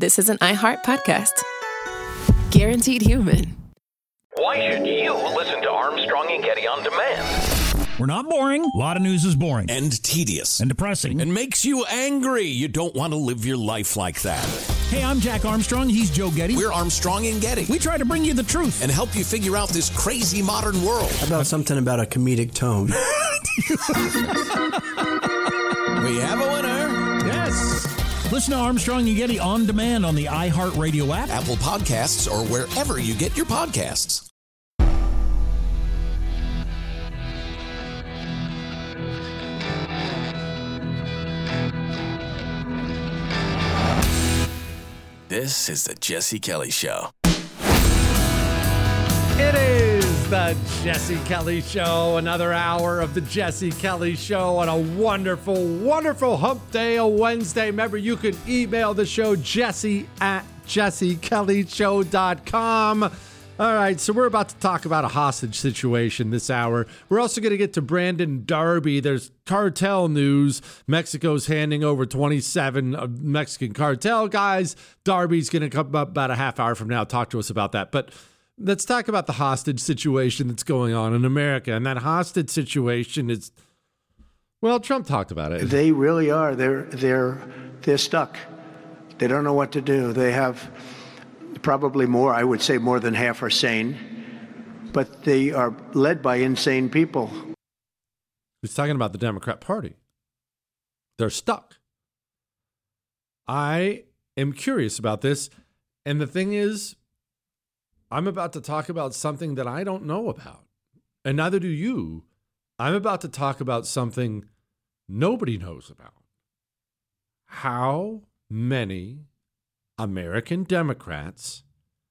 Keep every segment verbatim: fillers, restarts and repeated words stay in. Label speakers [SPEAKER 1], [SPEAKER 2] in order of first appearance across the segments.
[SPEAKER 1] this is an iHeart podcast. Guaranteed human.
[SPEAKER 2] Why should you listen to Armstrong and Getty on demand?
[SPEAKER 3] We're not boring. A lot of news is boring.
[SPEAKER 4] And tedious.
[SPEAKER 3] And depressing.
[SPEAKER 4] And makes you angry. You don't want to live your life like that.
[SPEAKER 3] Hey, I'm Jack Armstrong. He's Joe Getty.
[SPEAKER 4] We're Armstrong and Getty.
[SPEAKER 3] We try to bring you the truth.
[SPEAKER 4] And help you figure out this crazy modern world.
[SPEAKER 5] How about something about a comedic tone?
[SPEAKER 4] We have a winner.
[SPEAKER 3] Yes. Listen to Armstrong and Getty on demand on the iHeartRadio app,
[SPEAKER 4] Apple Podcasts, or wherever you get your podcasts. This is the Jesse Kelly Show.
[SPEAKER 6] It is the Jesse Kelly Show, another hour of the Jesse Kelly Show on a wonderful, wonderful hump day, a Wednesday. Remember, you can email the show, jesse at jesse kelly show dot com. All right, so we're about to talk about a hostage situation this hour. We're also going to get to Brandon Darby. There's cartel news. Mexico's handing over twenty-seven Mexican cartel guys. Darby's going to come up about a half hour from now, talk to us about that. But let's talk about the hostage situation that's going on in America. And that hostage situation is, well, Trump talked about it.
[SPEAKER 5] They really are. They're they're they're stuck. They don't know what to do. They have probably more, I would say more than half are sane, but they are led by insane people.
[SPEAKER 6] He's talking about the Democrat Party. They're stuck. I am curious about this. And the thing is, I'm about to talk about something that I don't know about, and neither do you. I'm about to talk about something nobody knows about. How many American Democrats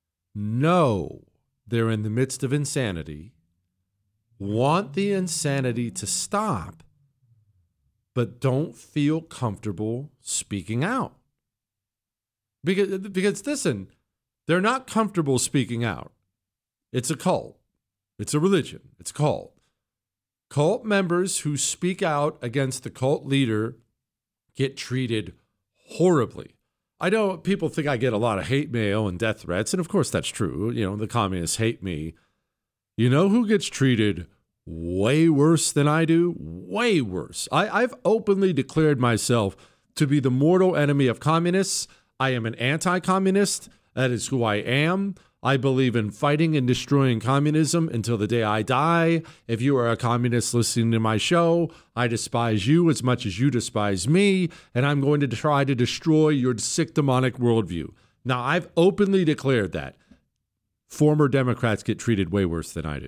[SPEAKER 6] know they're in the midst of insanity, want the insanity to stop, but don't feel comfortable speaking out? Because, because listen, they're not comfortable speaking out. It's a cult. It's a religion. It's a cult. Cult members who speak out against the cult leader get treated horribly. I know people think I get a lot of hate mail and death threats, and of course that's true. You know, the communists hate me. You know who gets treated way worse than I do? Way worse. I, I've openly declared myself to be the mortal enemy of communists. I am an anti-communist. That is who I am. I believe in fighting and destroying communism until the day I die. If you are a communist listening to my show, I despise you as much as you despise me, and I'm going to try to destroy your sick demonic worldview. Now, I've openly declared that. Former Democrats get treated way worse than I do.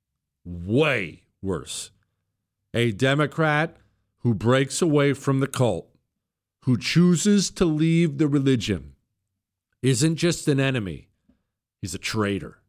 [SPEAKER 6] Way worse. A Democrat who breaks away from the cult, who chooses to leave the religion, isn't just an enemy. He's a traitor.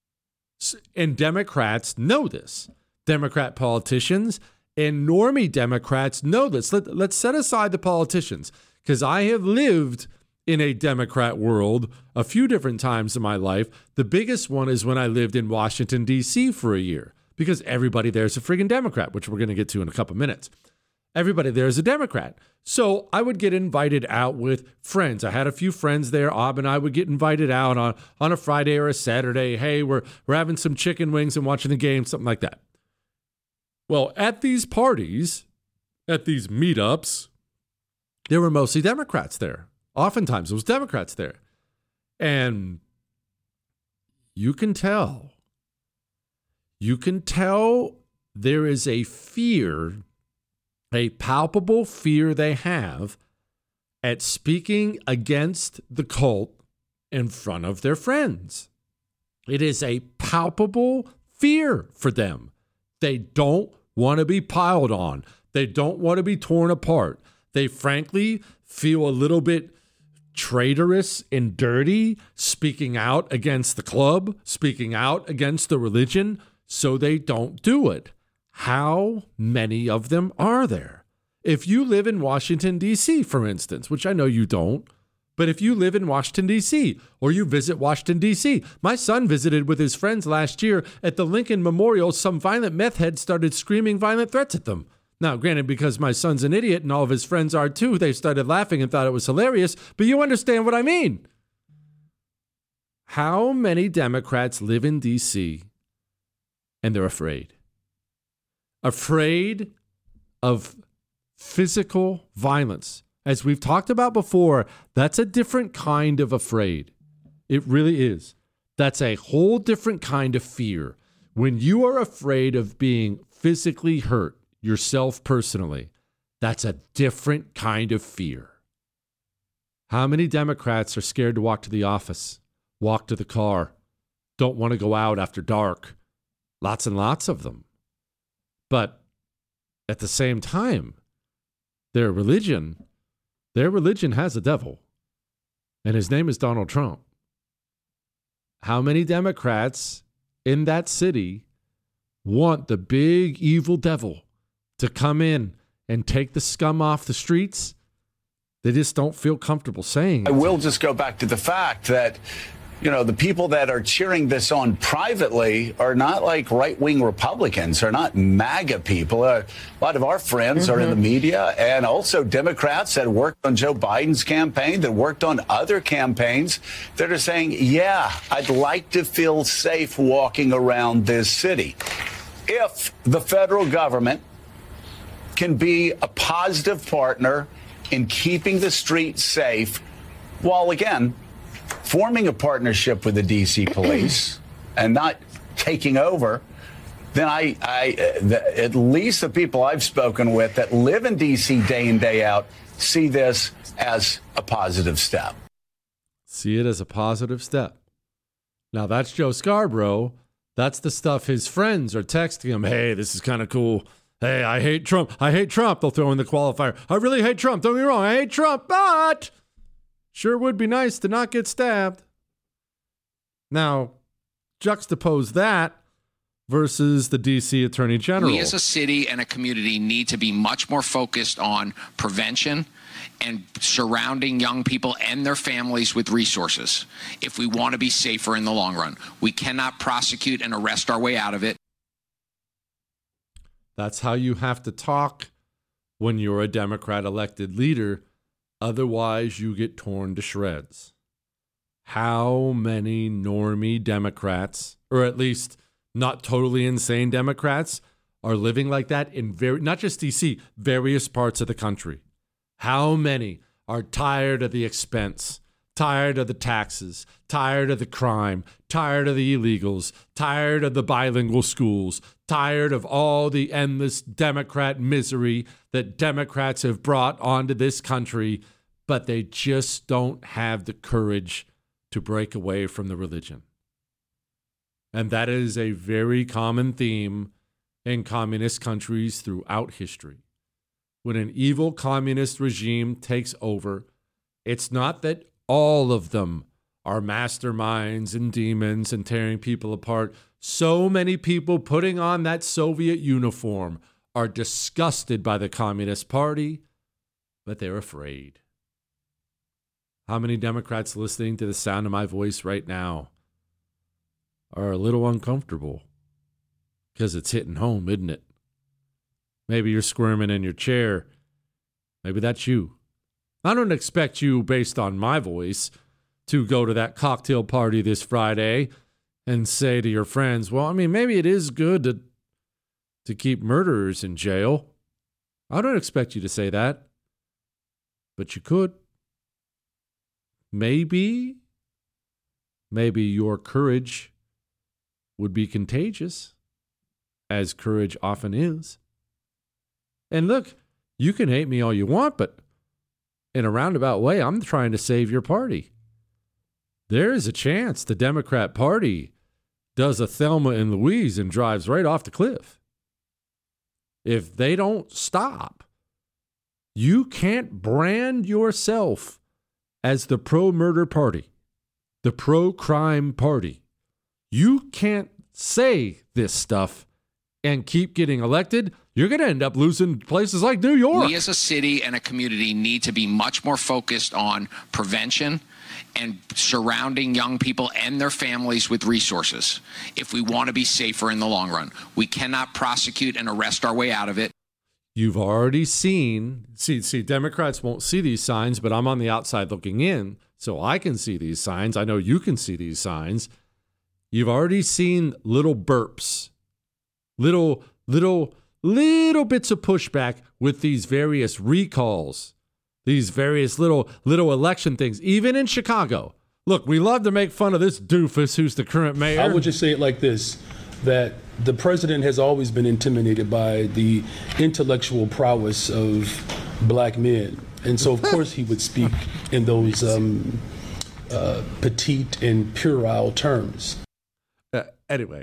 [SPEAKER 6] And Democrats know this. Democrat politicians and normie Democrats know this. Let, let's set aside the politicians, because I have lived in a Democrat world a few different times in my life. The biggest one is when I lived in Washington, D C for a year, because everybody there is a friggin' Democrat, which we're going to get to in a couple minutes. Everybody there is a Democrat. So I would get invited out with friends. I had a few friends there. Ob and I would get invited out on, on a Friday or a Saturday. Hey, we're, we're having some chicken wings and watching the game, something like that. Well, at these parties, at these meetups, there were mostly Democrats there. Oftentimes it was Democrats there. And you can tell. You can tell there is a fear, a palpable fear they have at speaking against the cult in front of their friends. It is a palpable fear for them. They don't want to be piled on. They don't want to be torn apart. They frankly feel a little bit traitorous and dirty speaking out against the club, speaking out against the religion, so they don't do it. How many of them are there? If you live in Washington, D C, for instance, which I know you don't, but if you live in Washington, D C, or you visit Washington, D C, my son visited with his friends last year at the Lincoln Memorial. Some violent meth head started screaming violent threats at them. Now, granted, because my son's an idiot and all of his friends are too, they started laughing and thought it was hilarious, but you understand what I mean. How many Democrats live in D C and they're afraid? Afraid of physical violence. As we've talked about before, that's a different kind of afraid. It really is. That's a whole different kind of fear. When you are afraid of being physically hurt yourself personally, that's a different kind of fear. How many Democrats are scared to walk to the office, walk to the car, don't want to go out after dark? Lots and lots of them. But at the same time, their religion, their religion has a devil, and his name is Donald Trump. How many Democrats in that city want the big evil devil to come in and take the scum off the streets? They just don't feel comfortable saying it.
[SPEAKER 7] I will just go back to the fact that, you know, the people that are cheering this on privately are not like right-wing Republicans, are not MAGA people. Uh, a lot of our friends mm-hmm. are in the media, and also Democrats that worked on Joe Biden's campaign, that worked on other campaigns, that are saying, yeah, I'd like to feel safe walking around this city. If the federal government can be a positive partner in keeping the streets safe, while, again, forming a partnership with the D C police and not taking over, then I, I the, at least the people I've spoken with that live in D C day in, day out, see this as a positive step.
[SPEAKER 6] See it as a positive step. Now, that's Joe Scarborough. That's the stuff his friends are texting him. Hey, this is kind of cool. Hey, I hate Trump. I hate Trump. They'll throw in the qualifier. I really hate Trump. Don't get me wrong. I hate Trump, but sure would be nice to not get stabbed. Now, juxtapose that versus the D C Attorney General.
[SPEAKER 8] We as a city and a community need to be much more focused on prevention and surrounding young people and their families with resources if we want to be safer in the long run. We cannot prosecute and arrest our way out of it.
[SPEAKER 6] That's how you have to talk when you're a Democrat elected leader. Otherwise, you get torn to shreds. How many normie Democrats, or at least not totally insane Democrats, are living like that in very, not just D C, various parts of the country? How many are tired of the expense, tired of the taxes, tired of the crime, tired of the illegals, tired of the bilingual schools, tired of all the endless Democrat misery that Democrats have brought onto this country, but they just don't have the courage to break away from the religion? And that is a very common theme in communist countries throughout history. When an evil communist regime takes over, it's not that all of them are masterminds and demons and tearing people apart. So many people putting on that Soviet uniform are disgusted by the Communist Party, but they're afraid. How many Democrats listening to the sound of my voice right now are a little uncomfortable? Because it's hitting home, isn't it? Maybe you're squirming in your chair. Maybe that's you. I don't expect you, based on my voice, to go to that cocktail party this Friday and say to your friends, well, I mean, maybe it is good to, to keep murderers in jail. I don't expect you to say that. But you could. Maybe, maybe your courage would be contagious, as courage often is. And look, you can hate me all you want, but in a roundabout way, I'm trying to save your party. There is a chance the Democrat Party does a Thelma and Louise and drives right off the cliff. If they don't stop, you can't brand yourself as the pro-murder party, the pro-crime party. You can't say this stuff and keep getting elected. You're going to end up losing places like New York.
[SPEAKER 8] We as a city and a community need to be much more focused on prevention and surrounding young people and their families with resources if we want to be safer in the long run. We cannot prosecute and arrest our way out of it.
[SPEAKER 6] You've already seen, see, see, Democrats won't see these signs, but I'm on the outside looking in, so I can see these signs. I know you can see these signs. You've already seen little burps, little, little, little bits of pushback with these various recalls, these various little, little election things, even in Chicago. Look, we love to make fun of this doofus who's the current mayor.
[SPEAKER 9] I would just say it like this, that the president has always been intimidated by the intellectual prowess of black men. And so, of course, he would speak in those um, uh, petite and puerile terms.
[SPEAKER 6] Uh, anyway,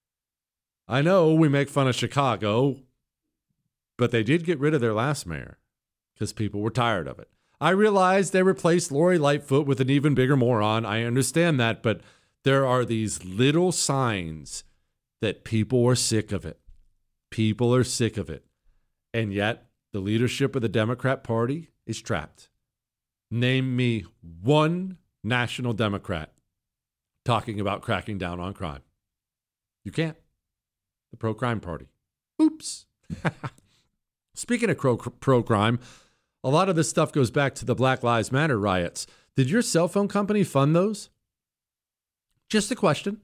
[SPEAKER 6] I know we make fun of Chicago, but they did get rid of their last mayor because people were tired of it. I realize they replaced Lori Lightfoot with an even bigger moron. I understand that, but there are these little signs that people are sick of it. People are sick of it. And yet, the leadership of the Democrat Party is trapped. Name me one national Democrat talking about cracking down on crime. You can't. The pro-crime party. Oops. Speaking of pro-crime, a lot of this stuff goes back to the Black Lives Matter riots. Did your cell phone company fund those? Just a question.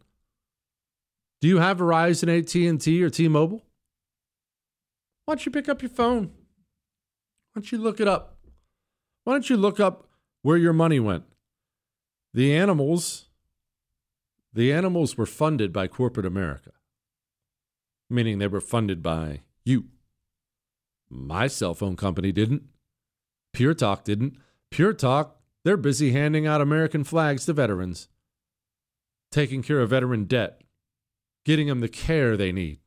[SPEAKER 6] Do you have Verizon, A T and T, or T-Mobile? Why don't you pick up your phone? Why don't you look it up? Why don't you look up where your money went? The animals, the animals were funded by corporate America, meaning they were funded by you. My cell phone company didn't. Pure Talk didn't. Pure Talk, they're busy handing out American flags to veterans, taking care of veteran debt, getting them the care they need.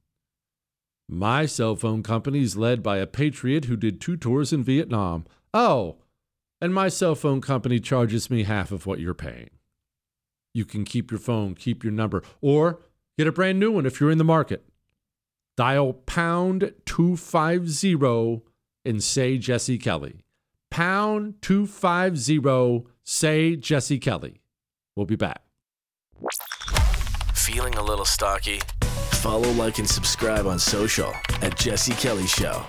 [SPEAKER 6] My cell phone company is led by a patriot who did two tours in Vietnam. Oh, and my cell phone company charges me half of what you're paying. You can keep your phone, keep your number, or get a brand new one if you're in the market. Dial pound two fifty and say Jesse Kelly. Pound two fifty, say Jesse Kelly. We'll be back.
[SPEAKER 10] Feeling a little stocky? Follow, like, and subscribe on social at Jesse Kelly Show.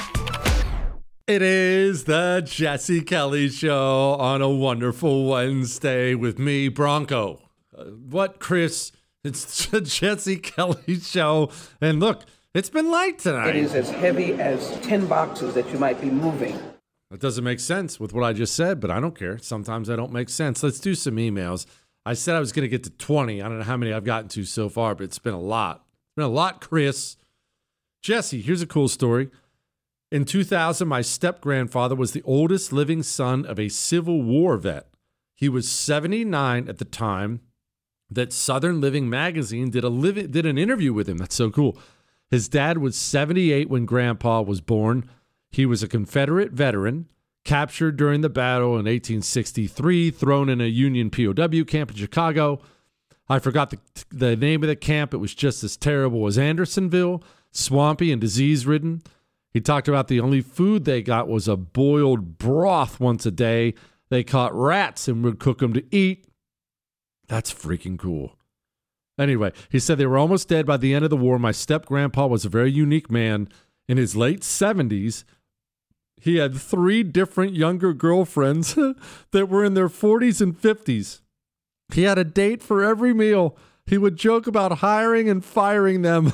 [SPEAKER 6] It is the Jesse Kelly Show on a wonderful Wednesday with me, Bronco. Uh, what, Chris? It's the Jesse Kelly Show. And look, it's been light tonight.
[SPEAKER 11] It is as heavy as ten boxes that you might be moving.
[SPEAKER 6] That doesn't make sense with what I just said, but I don't care. Sometimes I don't make sense. Let's do some emails. I said I was going to get to twenty. I don't know how many I've gotten to so far, but it's been a lot. It's been a lot, Chris. Jesse, here's a cool story. In two thousand, my step-grandfather was the oldest living son of a Civil War vet. He was seventy-nine at the time that Southern Living magazine did a live, did an interview with him. That's so cool. His dad was seventy-eight when Grandpa was born. He was a Confederate veteran, captured during the battle in eighteen sixty-three, thrown in a Union P O W camp in Chicago. I forgot the, the name of the camp. It was just as terrible as Andersonville, swampy and disease-ridden. He talked about the only food they got was a boiled broth once a day. They caught rats and would cook them to eat. That's freaking cool. Anyway, he said they were almost dead by the end of the war. My step-grandpa was a very unique man. In his late seventies, he had three different younger girlfriends that were in their forties and fifties. He had a date for every meal. He would joke about hiring and firing them.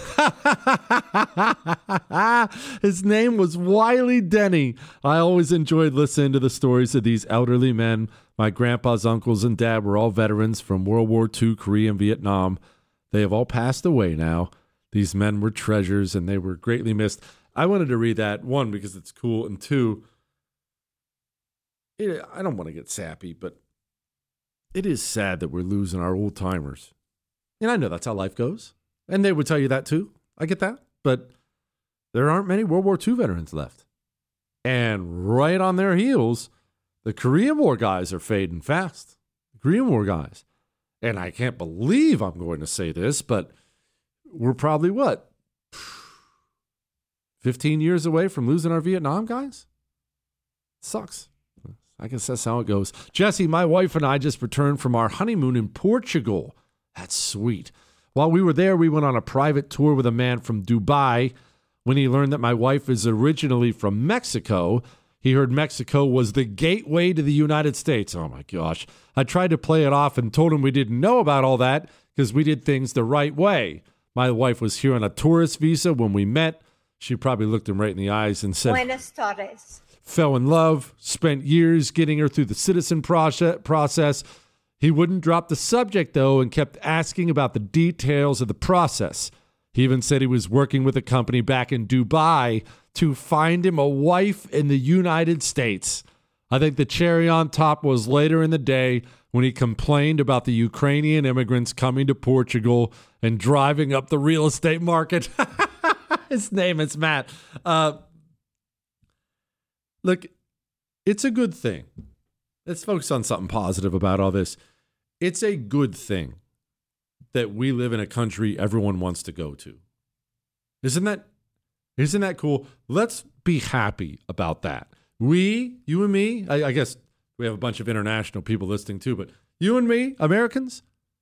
[SPEAKER 6] His name was Wiley Denny. I always enjoyed listening to the stories of these elderly men. My grandpa's uncles and dad were all veterans from World War Two, Korea, and Vietnam. They have all passed away now. These men were treasures, and they were greatly missed. I wanted to read that, one, because it's cool, and two, it, I don't want to get sappy, but it is sad that we're losing our old-timers. And I know that's how life goes. And they would tell you that too. I get that. But there aren't many World War Two veterans left. And right on their heels, the Korean War guys are fading fast. The Korean War guys. And I can't believe I'm going to say this, but we're probably what? fifteen years away from losing our Vietnam guys? Sucks. I guess that's how it goes. Jesse, my wife and I just returned from our honeymoon in Portugal. That's sweet. While we were there, we went on a private tour with a man from Dubai. when he learned that my wife is originally from Mexico. He heard Mexico was the gateway to the United States. Oh, my gosh. I tried to play it off and told him we didn't know about all that because we did things the right way. My wife was here on a tourist visa when we met. She probably looked him right in the eyes and said,
[SPEAKER 12] Buenas tardes.
[SPEAKER 6] Fell in love, spent years getting her through the citizen process. He wouldn't drop the subject, though, and kept asking about the details of the process. He even said he was working with a company back in Dubai to find him a wife in the United States. I think the cherry on top was later in the day when he complained about the Ukrainian immigrants coming to Portugal and driving up the real estate market. His name is Matt. Uh, look, it's a good thing. Let's focus on something positive about all this. It's a good thing that we live in a country everyone wants to go to. Isn't that, isn't that cool? Let's be happy about that. We, you and me, I, I guess we have a bunch of international people listening too, but you and me, Americans,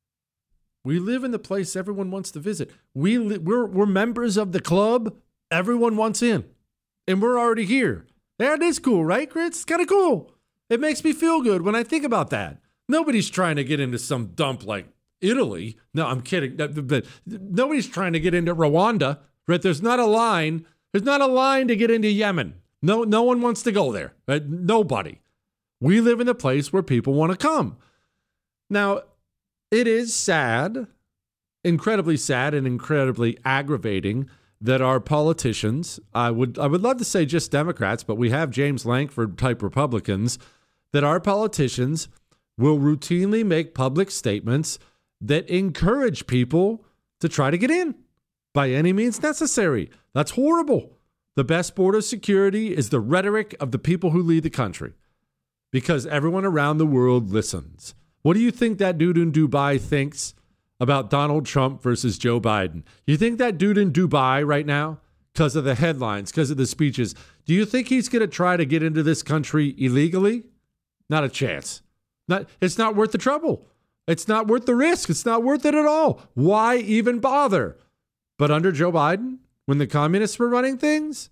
[SPEAKER 6] we live in the place everyone wants to visit. We li- we're, we're members of the club everyone wants in, and we're already here. That is cool, right, Chris? It's kind of cool. It makes me feel good when I think about that. Nobody's trying to get into some dump like Italy. No, I'm kidding. But nobody's trying to get into Rwanda, right? There's not a line. There's not a line to get into Yemen. No, no one wants to go there. Right? Nobody. We live in a place where people want to come. Now, it is sad, incredibly sad and incredibly aggravating that our politicians, I would I would love to say just Democrats, but we have James Lankford type Republicans, that our politicians will routinely make public statements that encourage people to try to get in by any means necessary. That's horrible. The best border security is the rhetoric of the people who lead the country because everyone around the world listens. What do you think that dude in Dubai thinks about Donald Trump versus Joe Biden? You think that dude in Dubai right now, because of the headlines, because of the speeches, do you think he's going to try to get into this country illegally? Not a chance. Not, it's not worth the trouble. It's not worth the risk. It's not worth it at all. Why even bother? But under Joe Biden, when the communists were running things,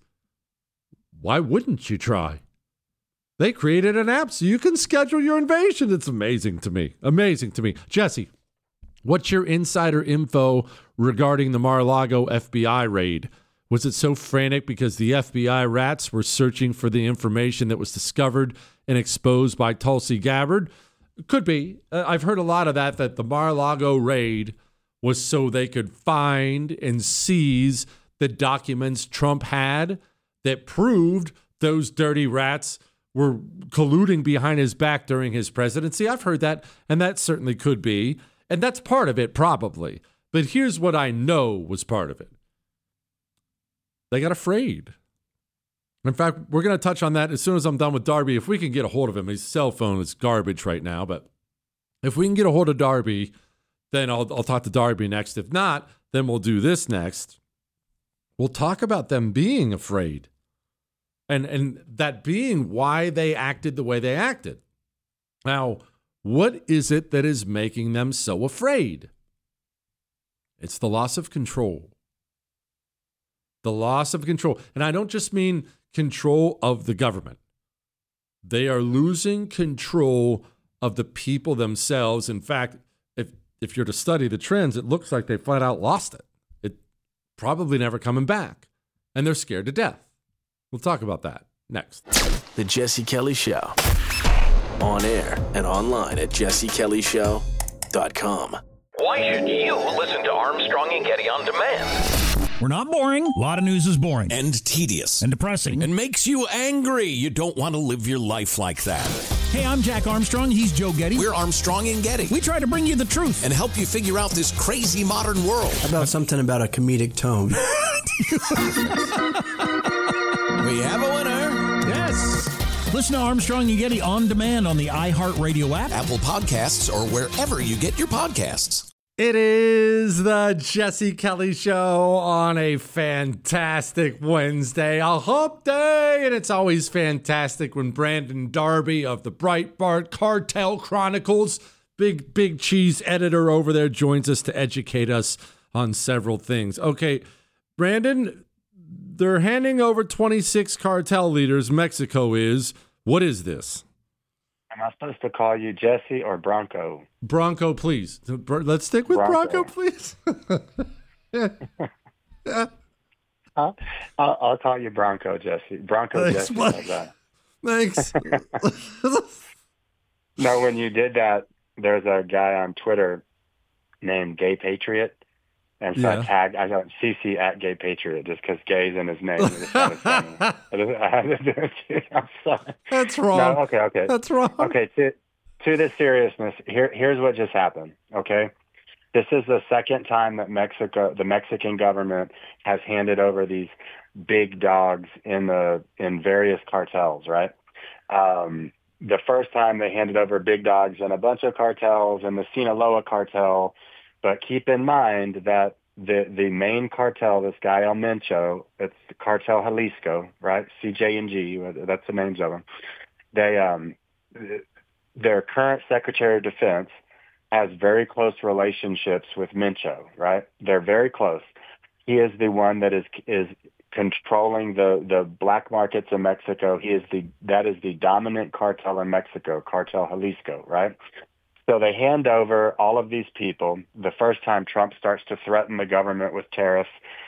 [SPEAKER 6] why wouldn't you try? They created an app so you can schedule your invasion. It's amazing to me. Amazing to me. Jesse, what's your insider info regarding the Mar-a-Lago F B I raid? Was it so frantic because the F B I rats were searching for the information that was discovered and exposed by Tulsi Gabbard? Could be. Uh, I've heard a lot of that, that the Mar-a-Lago raid was so they could find and seize the documents Trump had that proved those dirty rats were colluding behind his back during his presidency. I've heard that, and that certainly could be. And that's part of it, probably. But here's what I know was part of it. They got afraid. In fact, we're going to touch on that as soon as I'm done with Darby. If we can get a hold of him, his cell phone is garbage right now. But if we can get a hold of Darby, then I'll, I'll talk to Darby next. If not, then we'll do this next. We'll talk about them being afraid. And, and that being why they acted the way they acted. Now, what is it that is making them so afraid? It's the loss of control. The loss of control. And I don't just mean control of the government. They are losing control of the people themselves. In fact, if if you're to study the trends, it looks like they flat out lost it. It probably never coming back. And they're scared to death. We'll talk about that next.
[SPEAKER 10] The Jesse Kelly Show. On air and online at jesse kelly show dot com.
[SPEAKER 2] Why should you listen to Armstrong and Getty on demand?
[SPEAKER 3] We're not boring. A lot of news is boring.
[SPEAKER 4] And tedious.
[SPEAKER 3] And depressing.
[SPEAKER 4] And makes you angry. You don't want to live your life like that.
[SPEAKER 3] Hey, I'm Jack Armstrong. He's Joe Getty.
[SPEAKER 4] We're Armstrong and Getty.
[SPEAKER 3] We try to bring you the truth.
[SPEAKER 4] And help you figure out this crazy modern world.
[SPEAKER 13] How about something about a comedic tone?
[SPEAKER 4] We have a winner.
[SPEAKER 3] Yes. Listen to Armstrong and Getty on demand on the iHeartRadio app,
[SPEAKER 4] Apple Podcasts, or wherever you get your podcasts.
[SPEAKER 6] It is the Jesse Kelly Show on a fantastic Wednesday, a hump day, and it's always fantastic when Brandon Darby of the Breitbart Cartel Chronicles, big, big cheese editor over there, joins us to educate us on several things. Okay, Brandon, they're handing over twenty-six cartel leaders. Mexico is. What is this?
[SPEAKER 12] Am I supposed to call you Jesse or Bronco?
[SPEAKER 6] Bronco, please. Let's stick with Bronco, Bronco please.
[SPEAKER 12] I'll, I'll, I'll call you Bronco, Jesse. Bronco,
[SPEAKER 6] Thanks,
[SPEAKER 12] Jesse. How's that?
[SPEAKER 6] Thanks.
[SPEAKER 12] No, when you did that, there's a guy on Twitter named Gay Patriot. And so
[SPEAKER 6] Yeah.
[SPEAKER 12] I tagged, I got C C at Gay Patriot just because gay's in his name. It just sounded funny. I just- I had to do it too. I'm sorry.
[SPEAKER 6] That's wrong.
[SPEAKER 12] No, okay, okay.
[SPEAKER 6] That's wrong.
[SPEAKER 12] Okay, to, to the seriousness, here, here's what just happened, okay? This is the second time that Mexico, the Mexican government has handed over these big dogs in the in various cartels, right? Um, the first time they handed over big dogs in a bunch of cartels and the Sinaloa cartel. But keep in mind that the the main cartel, this guy El Mencho, it's the Cartel Jalisco, right? C J and G, that's the names of them. They, um, their current Secretary of Defense has very close relationships with Mencho, right? They're very close. He is the one that is is controlling the, the black markets in Mexico. He is the that is the dominant cartel in Mexico, Cartel Jalisco, right? So they hand over all of these people. The first time Trump starts to threaten the government with tariffs,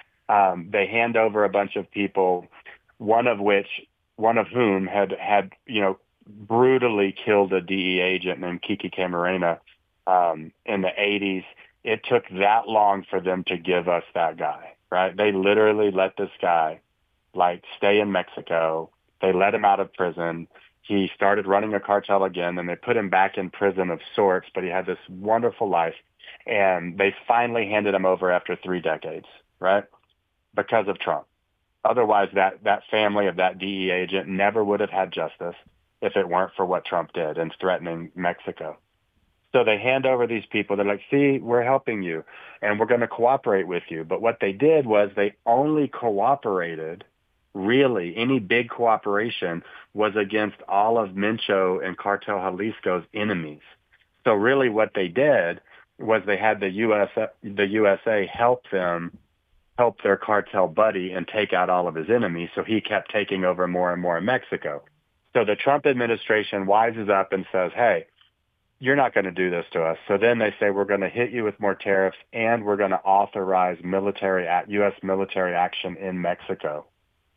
[SPEAKER 12] um, they hand over a bunch of people, one of which, one of whom had, had you know, brutally killed a D E agent named Kiki Camarena um, in the eighties. It took that long for them to give us that guy, right? They literally let this guy, like, stay in Mexico. They let him out of prison. He started running a cartel again, and they put him back in prison of sorts, but he had this wonderful life. And they finally handed him over after three decades, right? Because of Trump. Otherwise, that, that family of that D E agent never would have had justice if it weren't for what Trump did in threatening Mexico. So they hand over these people. They're like, see, we're helping you, and we're going to cooperate with you. But what they did was they only cooperated, really, any big cooperation was against all of Mencho and Cartel Jalisco's enemies. So really what they did was they had the U S the U S A help them, help their cartel buddy and take out all of his enemies. So he kept taking over more and more in Mexico. So the Trump administration wises up and says, hey, you're not going to do this to us. So then they say, we're going to hit you with more tariffs, and we're going to authorize military, U S military action in Mexico.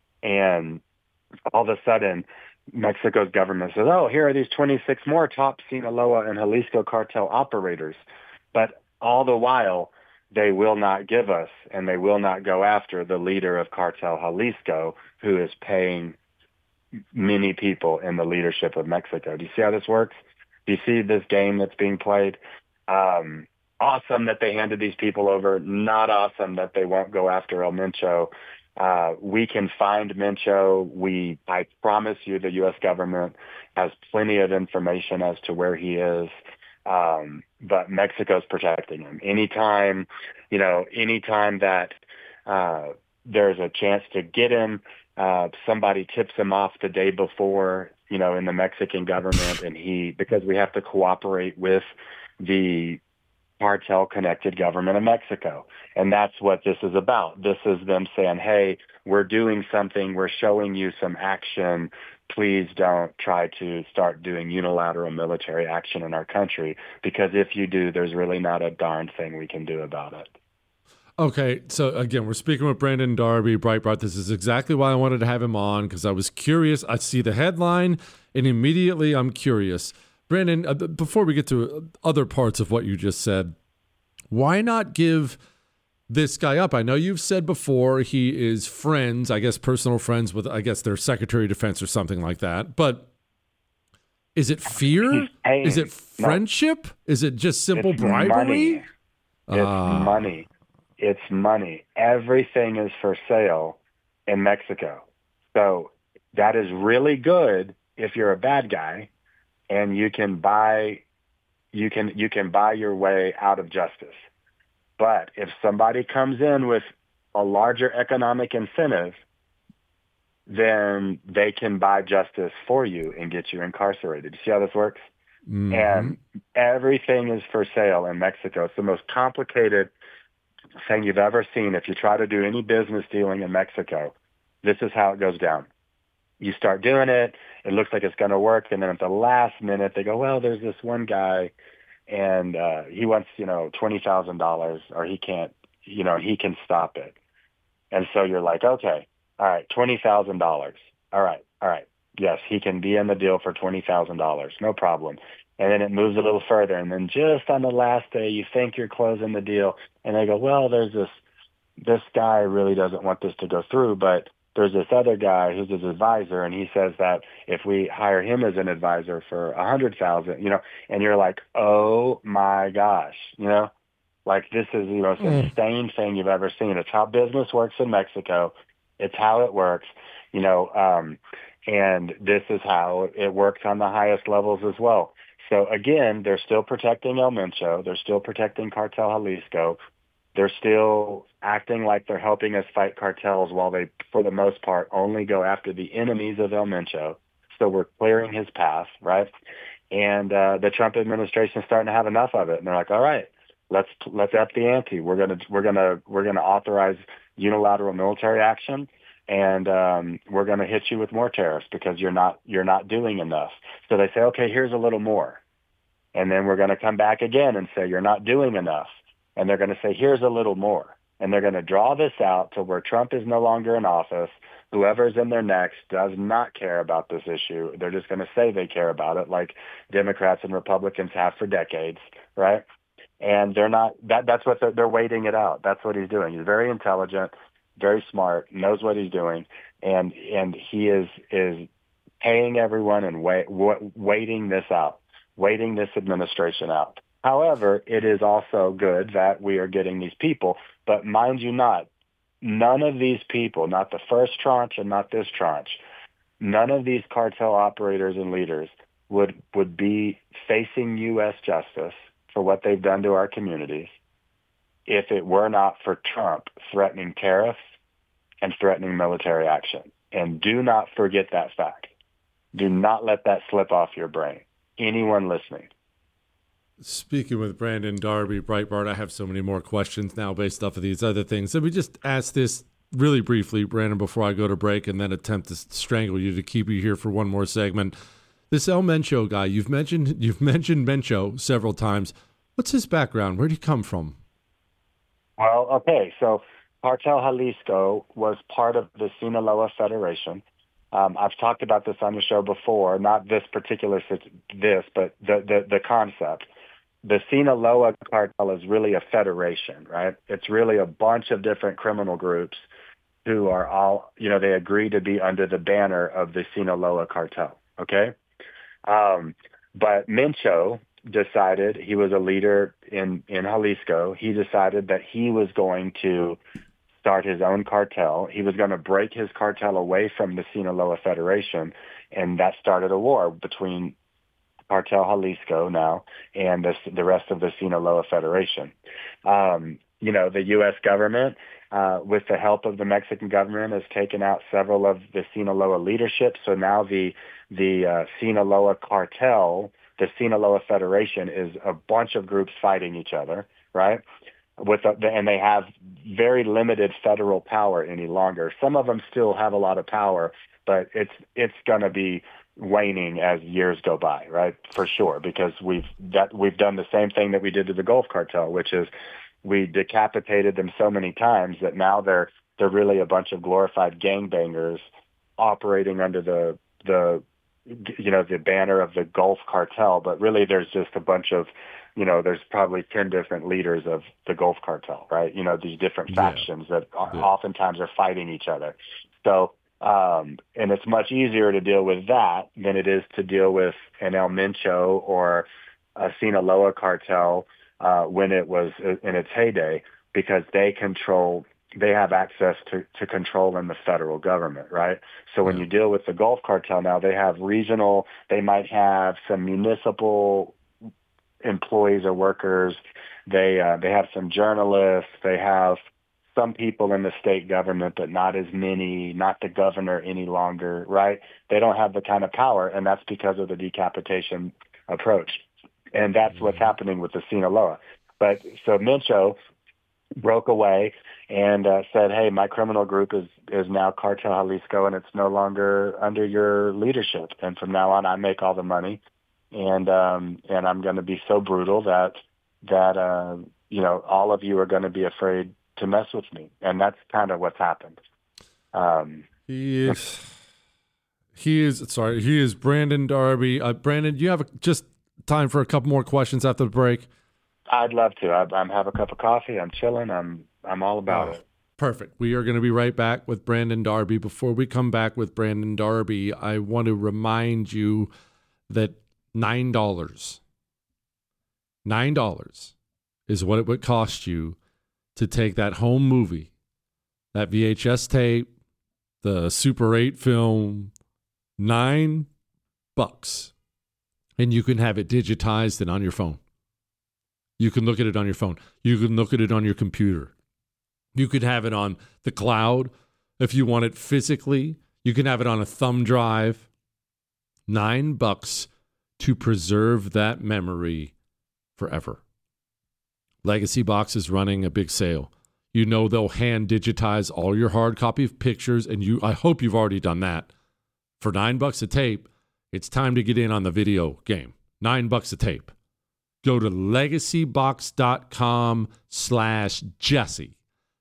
[SPEAKER 12] And all of a sudden, Mexico's government says, oh, here are these twenty-six more top Sinaloa and Jalisco cartel operators. But all the while, they will not give us, and they will not go after the leader of Cartel Jalisco, who is paying many people in the leadership of Mexico. Do you see how this works? Do you see this game that's being played? Um, awesome that they handed these people over. Not awesome that they won't go after El Mencho. Uh, we can find Mencho. We, I promise you, the U S government has plenty of information as to where he is. Um, but Mexico's protecting him. Anytime, you know, anytime that uh, there's a chance to get him, uh, somebody tips him off the day before, you know, in the Mexican government, and he, because we have to cooperate with the cartel-connected government of Mexico. And that's what this is about. This is them saying, hey, we're doing something. We're showing you some action. Please don't try to start doing unilateral military action in our country, because if you do, there's really not a darn thing we can do about it.
[SPEAKER 6] Okay, so again, we're speaking with Brandon Darby, Breitbart. This is exactly why I wanted to have him on, because I was curious. I see the headline, and immediately I'm curious. Brandon, uh, before we get to other parts of what you just said, why not give this guy up? I know you've said before he is friends, I guess personal friends with, I guess, their Secretary of Defense or something like that. But is it fear? Is it friendship? No. Is it just simple
[SPEAKER 12] it's
[SPEAKER 6] bribery?
[SPEAKER 12] Money. It's
[SPEAKER 6] uh,
[SPEAKER 12] money. It's money. Everything is for sale in Mexico. So that is really good if you're a bad guy and you can buy you can you can buy your way out of justice. But if somebody comes in with a larger economic incentive, then they can buy justice for you and get you incarcerated. You see how this works?
[SPEAKER 6] Mm-hmm.
[SPEAKER 12] And everything is for sale in Mexico. It's the most complicated thing you've ever seen. If you try to do any business dealing in Mexico, This is how it goes down. You start doing it, it looks like it's going to work, and then at the last minute they go, well, there's this one guy, and uh, he wants, you know, twenty thousand dollars, or he can't, you know, he can stop it. And so you're like, okay, all right, twenty thousand dollars. All right, all right. Yes, he can be in the deal for twenty thousand dollars, no problem. And then it moves a little further, and then just on the last day, you think you're closing the deal, and they go, well, there's this, this guy really doesn't want this to go through, but there's this other guy who's his advisor, and he says that if we hire him as an advisor for a hundred thousand, you know, and you're like, oh my gosh, you know, like this is the most mm. insane thing you've ever seen. It's how business works in Mexico. It's how it works, you know, um, and this is how it works on the highest levels as well. So again, they're still protecting El Mencho. They're still protecting Cartel Jalisco. They're still acting like they're helping us fight cartels while they, for the most part, only go after the enemies of El Mencho. So we're clearing his path, right? And uh, the Trump administration is starting to have enough of it, and they're like, "All right, let's let's up the ante. We're gonna we're gonna we're gonna authorize unilateral military action, and um, we're gonna hit you with more tariffs because you're not you're not doing enough." So they say, "Okay, here's a little more," and then we're gonna come back again and say, "You're not doing enough." And they're going to say, here's a little more. And they're going to draw this out to where Trump is no longer in office. Whoever's in there next does not care about this issue. They're just going to say they care about it like Democrats and Republicans have for decades, right? And they're not, that, that's what they're, they're waiting it out. That's what he's doing. He's very intelligent, very smart, knows what he's doing. And, and he is, is paying everyone and wait, w- waiting this out, waiting this administration out. However, it is also good that we are getting these people. But mind you not, none of these people, not the first tranche and not this tranche, none of these cartel operators and leaders would, would be facing U S justice for what they've done to our communities if it were not for Trump threatening tariffs and threatening military action. And do not forget that fact. Do not let that slip off your brain. Anyone listening.
[SPEAKER 6] Speaking with Brandon Darby, Breitbart, I have so many more questions now based off of these other things. So we just ask this really briefly, Brandon, before I go to break and then attempt to strangle you to keep you here for one more segment. This El Mencho guy, you've mentioned you've mentioned Mencho several times. What's his background? Where did he come from?
[SPEAKER 12] Well, okay, so Cartel Jalisco was part of the Sinaloa Federation. Um, I've talked about this on the show before, not this particular this, but the, the, the concept. The Sinaloa cartel is really a federation, right? It's really a bunch of different criminal groups who are all, you know, they agree to be under the banner of the Sinaloa cartel, okay? Um, but Mencho decided, he was a leader in, in Jalisco, he decided that he was going to start his own cartel. He was going to break his cartel away from the Sinaloa Federation, and that started a war between Cartel Jalisco now and the, the rest of the Sinaloa Federation. Um, you know, the U S government, uh, with the help of the Mexican government, has taken out several of the Sinaloa leadership. So now the the uh, Sinaloa cartel, the Sinaloa Federation, is a bunch of groups fighting each other, right? With a, and they have very limited federal power any longer. Some of them still have a lot of power, but it's it's going to be waning as years go by, right? For sure, because we've that we've done the same thing that we did to the Gulf Cartel, which is we decapitated them so many times that now they're they're really a bunch of glorified gangbangers operating under the the you know the banner of the Gulf Cartel, but really there's just a bunch of you know there's probably ten different leaders of the Gulf Cartel, right? You know these different factions yeah. that yeah. oftentimes are fighting each other. So. Um, and it's much easier to deal with that than it is to deal with an El Mencho or a Sinaloa cartel uh, when it was in its heyday, because they control, they have access to, to control in the federal government, right? So when you deal with the Gulf Cartel now, they have regional, they might have some municipal employees or workers, they uh, they have some journalists, they have some people in the state government, but not as many, not the governor any longer, right? They don't have the kind of power, and that's because of the decapitation approach. And that's what's happening with the Sinaloa. But so Mencho broke away, and uh, said, hey, my criminal group is, is now Cartel Jalisco, and it's no longer under your leadership. And from now on, I make all the money, and um, and I'm going to be so brutal that, that uh, you know, all of you are going to be afraid to mess with me. And that's kind of what's happened. Um,
[SPEAKER 6] he is, he is, sorry, he is Brandon Darby. Uh, Brandon, do you have a, just time for a couple more questions after the break?
[SPEAKER 12] I'd love to. I, I'm have a cup of coffee. I'm chilling. I'm I'm all about oh, it.
[SPEAKER 6] Perfect. We are going to be right back with Brandon Darby. Before we come back with Brandon Darby, I want to remind you that nine dollars, nine dollars is what it would cost you to take that home movie, that V H S tape, the Super eight film, nine bucks, and you can have it digitized and on your phone. You can look at it on your phone. You can look at it on your computer. You could have it on the cloud if you want it physically. You can have it on a thumb drive. Nine bucks to preserve that memory forever. Legacy Box is running a big sale. You know they'll hand digitize all your hard copy of pictures, and you I hope you've already done that. For nine bucks a tape, it's time to get in on the video game. Nine bucks a tape. Go to legacybox.com slash Jesse.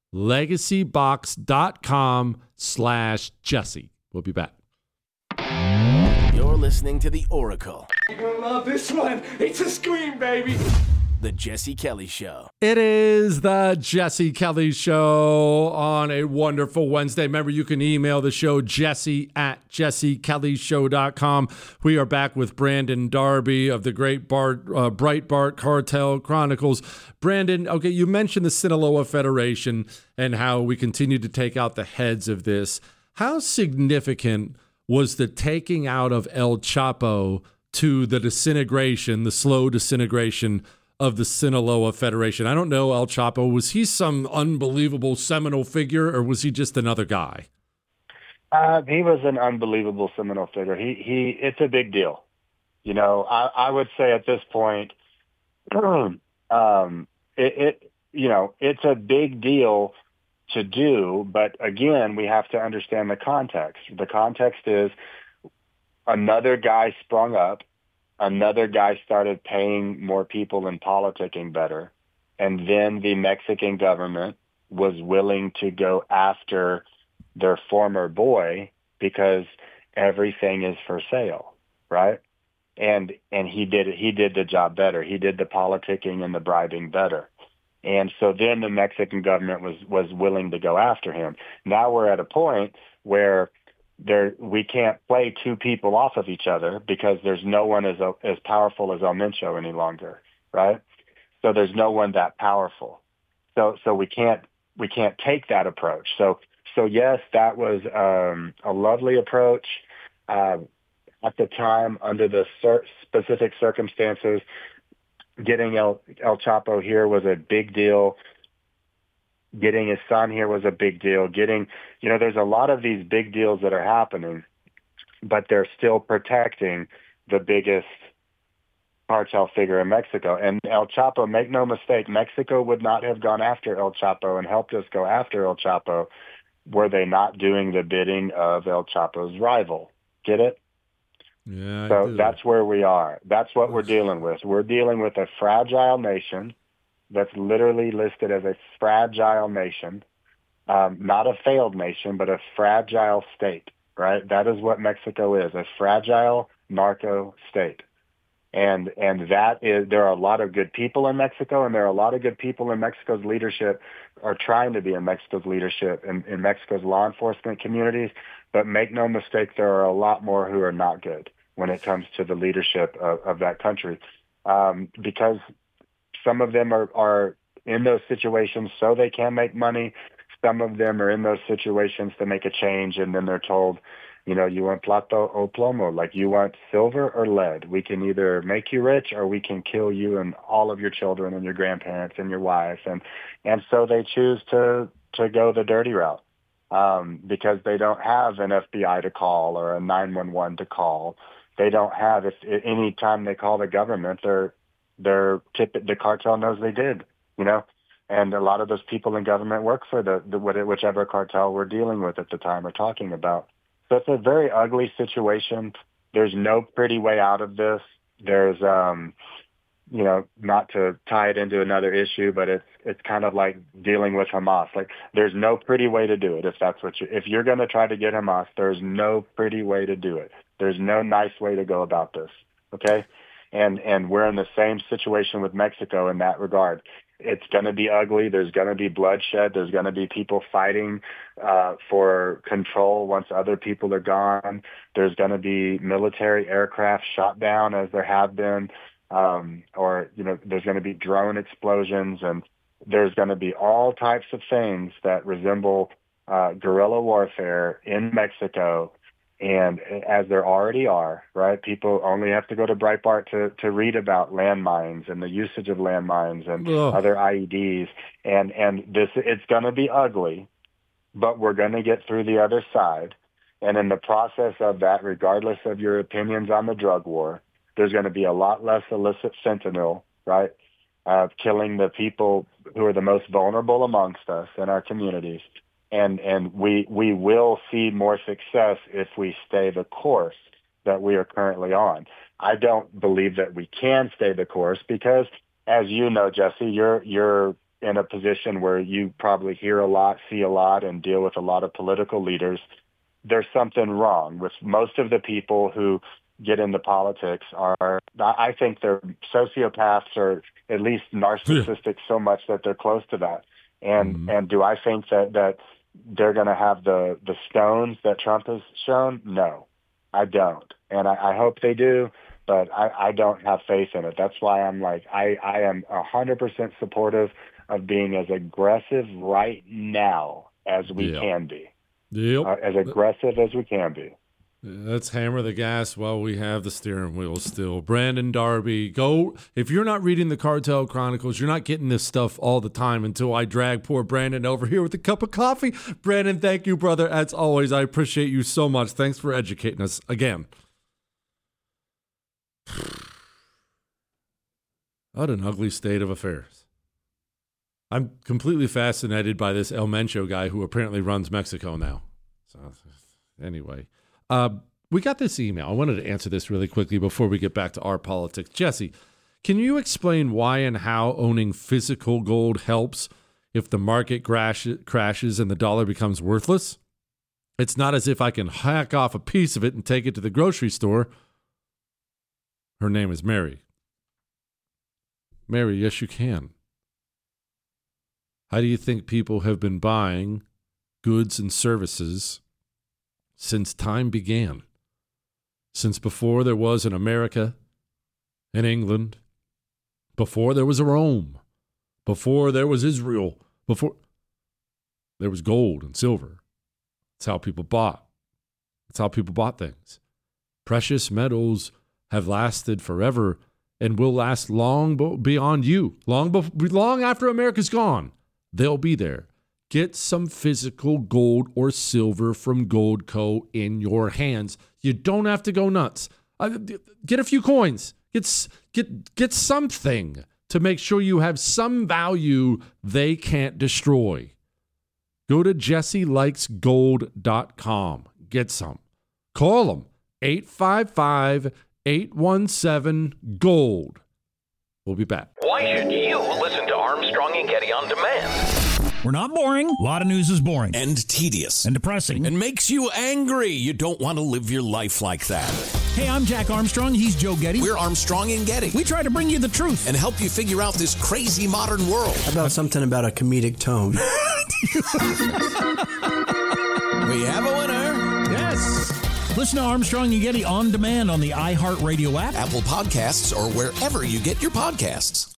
[SPEAKER 6] legacybox.com slash Jesse. We'll be back.
[SPEAKER 10] You're listening to The Oracle.
[SPEAKER 14] You're gonna love this one. It's a scream, baby.
[SPEAKER 10] The Jesse Kelly Show.
[SPEAKER 6] It is the Jesse Kelly Show on a wonderful Wednesday. Remember, you can email the show, jesse at jesse kelly show dot com. We are back with Brandon Darby of the Great Bart, uh, Breitbart Cartel Chronicles. Brandon, okay, you mentioned the Sinaloa Federation and how we continue to take out the heads of this. How significant was the taking out of El Chapo to the disintegration, the slow disintegration of the Sinaloa Federation? I don't know, El Chapo, was he some unbelievable seminal figure, or was he just another guy?
[SPEAKER 12] Uh, he was an unbelievable seminal figure. He, he, it's a big deal. You know, I, I would say at this point, um, it, it, you know, it's a big deal to do, but again, we have to understand the context. The context is another guy sprung up. Another guy started paying more people and politicking better. And then the Mexican government was willing to go after their former boy because everything is for sale, right? And and he did he did the job better. He did the politicking and the bribing better. And so then the Mexican government was was willing to go after him. Now we're at a point where There, we can't play two people off of each other because there's no one as as powerful as El Mencho any longer, right? So there's no one that powerful. So so we can't we can't take that approach. So so yes, that was um, a lovely approach uh, at the time under the cir- specific circumstances. Getting El El Chapo here was a big deal. Getting his son here was a big deal. Getting, you know, there's a lot of these big deals that are happening, but they're still protecting the biggest cartel figure in Mexico. And El Chapo, make no mistake, Mexico would not have gone after El Chapo and helped us go after El Chapo were they not doing the bidding of El Chapo's rival. Get it?
[SPEAKER 6] Yeah.
[SPEAKER 12] So that's where we are. That's what we're dealing with. We're dealing with a fragile nation that's literally listed as a fragile nation, um, not a failed nation, but a fragile state, right? That is what Mexico is, a fragile narco state. And and that is, there are a lot of good people in Mexico, and there are a lot of good people in Mexico's leadership, or trying to be in Mexico's leadership, in, in Mexico's law enforcement communities. But make no mistake, there are a lot more who are not good when it comes to the leadership of, of that country. Um, because some of them are, are in those situations so they can make money. Some of them are in those situations to make a change, and then they're told, you know, you want plata o plomo, like you want silver or lead. We can either make you rich or we can kill you and all of your children and your grandparents and your wife. And and so they choose to, to go the dirty route um, because they don't have an F B I to call or a nine one one to call. They don't have, if any time they call the government, they're, they're tip, the cartel knows they did, you know. And a lot of those people in government work for the, the whichever cartel we're dealing with at the time or talking about. So it's a very ugly situation. There's no pretty way out of this. There's, um, you know, not to tie it into another issue, but it's it's kind of like dealing with Hamas. Like, there's no pretty way to do it if that's what you. If you're going to try to get Hamas, there's no pretty way to do it. There's no nice way to go about this. Okay, and and we're in the same situation with Mexico in that regard. It's going to be ugly. There's going to be bloodshed. There's going to be people fighting uh, for control once other people are gone. There's going to be military aircraft shot down, as there have been. Um, or, you know, there's going to be drone explosions, and there's going to be all types of things that resemble uh, guerrilla warfare in Mexico. And as there already are, right, people only have to go to Breitbart to, to read about landmines and the usage of landmines and
[SPEAKER 6] Ugh.
[SPEAKER 12] other I E Ds. And, and this, it's going to be ugly, but we're going to get through the other side. And in the process of that, regardless of your opinions on the drug war, there's going to be a lot less illicit fentanyl, right, uh, killing the people who are the most vulnerable amongst us in our communities. And and we we will see more success if we stay the course that we are currently on. I don't believe that we can stay the course because, as you know, Jesse, you're you're in a position where you probably hear a lot, see a lot, and deal with a lot of political leaders. There's something wrong with most of the people who get into politics are, I think they're sociopaths or at least narcissistic so much that they're close to that. And mm-hmm. and do I think that, that they're going to have the, the stones that Trump has shown? No, I don't. And I, I hope they do, but I, I don't have faith in it. That's why I'm like, I, I am one hundred percent supportive of being as aggressive right now as we
[SPEAKER 6] yep.
[SPEAKER 12] can be.
[SPEAKER 6] Yep.
[SPEAKER 12] Uh, as aggressive as we can be.
[SPEAKER 6] Let's hammer the gas while we have the steering wheel still. Brandon Darby, go. If you're not reading the Cartel Chronicles, you're not getting this stuff all the time until I drag poor Brandon over here with a cup of coffee. Brandon, thank you, brother. As always, I appreciate you so much. Thanks for educating us again. What an ugly state of affairs. I'm completely fascinated by this El Mencho guy who apparently runs Mexico now. So anyway. Uh, we got this email. I wanted to answer this really quickly before we get back to our politics. Jesse, can you explain why and how owning physical gold helps if the market crash, crashes and the dollar becomes worthless? It's not as if I can hack off a piece of it and take it to the grocery store. Her name is Mary. Mary, yes, you can. How do you think people have been buying goods and services since time began? Since before there was an America and England, before there was a Rome, before there was Israel, before there was gold and silver. That's how people bought. That's how people bought things. Precious metals have lasted forever and will last long beyond you, long, be- long after America's gone. They'll be there. Get some physical gold or silver from Goldco in your hands. You don't have to go nuts. Uh, get a few coins. Get, get, get something to make sure you have some value they can't destroy. Go to jesse likes gold dot com. Get some. Call them. eight five five, eight one seven, GOLD. We'll be back.
[SPEAKER 2] Why should you listen to Armstrong and Getty on demand?
[SPEAKER 3] We're not boring. A lot of news is boring.
[SPEAKER 4] And tedious.
[SPEAKER 3] And depressing.
[SPEAKER 4] And makes you angry. You don't want to live your life like that.
[SPEAKER 3] Hey, I'm Jack Armstrong. He's Joe Getty.
[SPEAKER 4] We're Armstrong and Getty.
[SPEAKER 3] We try to bring you the truth.
[SPEAKER 4] And help you figure out this crazy modern world.
[SPEAKER 13] How about something about a comedic tone?
[SPEAKER 4] We have a winner.
[SPEAKER 3] Yes. Listen to Armstrong and Getty on demand on the iHeartRadio app,
[SPEAKER 4] Apple Podcasts, or wherever you get your podcasts.